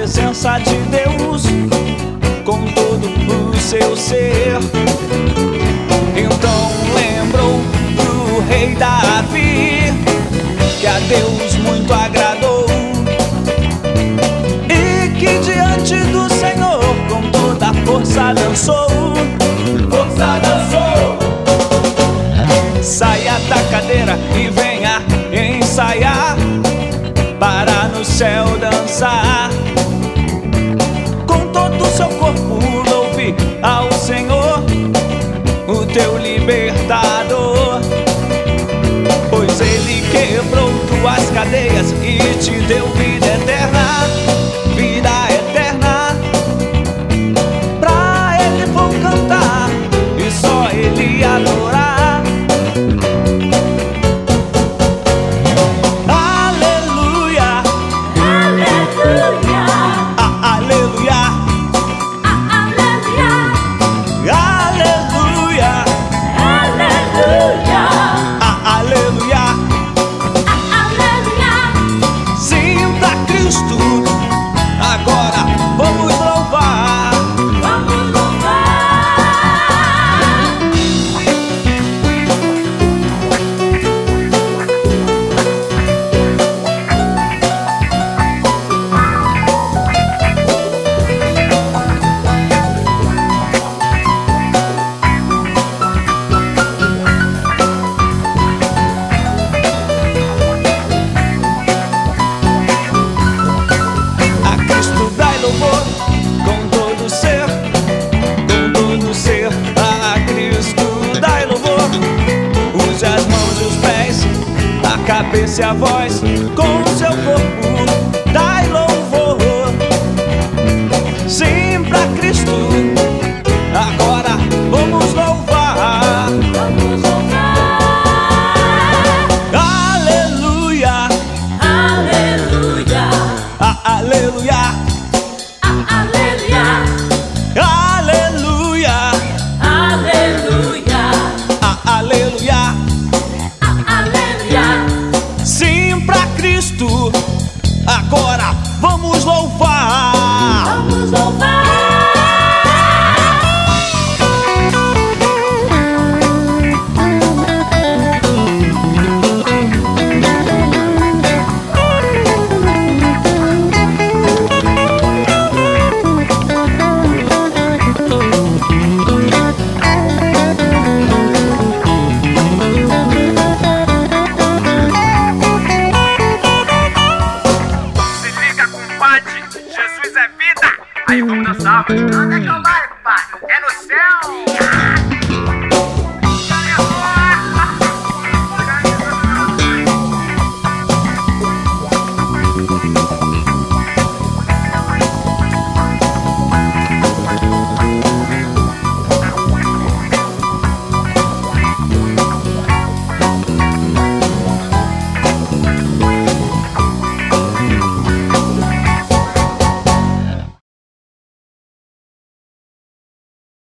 presença de Deus com todo o seu ser. Então lembrou do rei Davi, que a Deus muito agradou, e que diante do Senhor com toda a força dançou. Força dançou. Saia da cadeira e venha ensaiar para no céu dançar. Com todo o seu corpo louve ao Senhor, o teu libertador, pois Ele quebrou tuas cadeias e te deu vida eterna. Vida eterna. Pra Ele vou cantar e só Ele adorar. Cabeça e a voz, com o seu corpo, dai louvor. Sim, pra Cristo, agora vamos louvar. Vamos louvar. Aleluia. Aleluia. Aleluia. Aleluia. Aleluia. Aleluia. Aleluia. Cristo, agora vamos louvar. Vamos louvar. Jesus é vida! Aí vamos dançar, mano. Onde é que eu vai, pai?